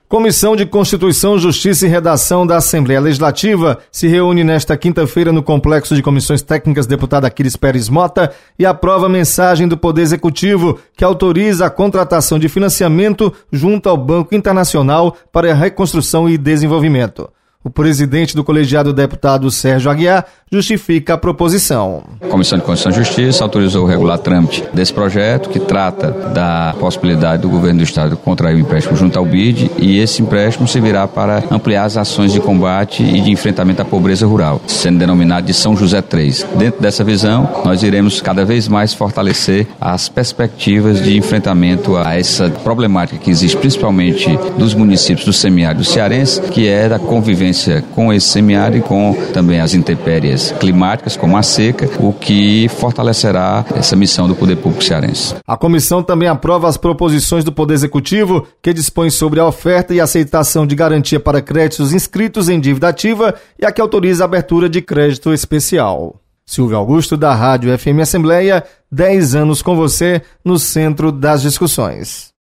Comissão de Constituição, Justiça e Redação da Assembleia Legislativa se reúne nesta quinta-feira no Complexo de Comissões Técnicas deputado Aquiles Pérez Mota e aprova a mensagem do Poder Executivo que autoriza a contratação de financiamento junto ao Banco Internacional para a Reconstrução e Desenvolvimento. O presidente do colegiado, deputado Sérgio Aguiar, justifica a proposição. A Comissão de Constituição e Justiça autorizou o regular trâmite desse projeto, que trata da possibilidade do governo do Estado contrair um empréstimo junto ao BID, e esse empréstimo servirá para ampliar as ações de combate e de enfrentamento à pobreza rural, sendo denominado de São José 3. Dentro dessa visão, nós iremos cada vez mais fortalecer as perspectivas de enfrentamento a essa problemática que existe principalmente dos municípios do semiárido cearense, que é da convivência com esse semiárido e com também as intempéries climáticas, como a seca, o que fortalecerá essa missão do Poder Público cearense. A comissão também aprova as proposições do Poder Executivo, que dispõe sobre a oferta e aceitação de garantia para créditos inscritos em dívida ativa e a que autoriza a abertura de crédito especial. Silvio Augusto, da Rádio FM Assembleia, 10 anos com você no centro das discussões.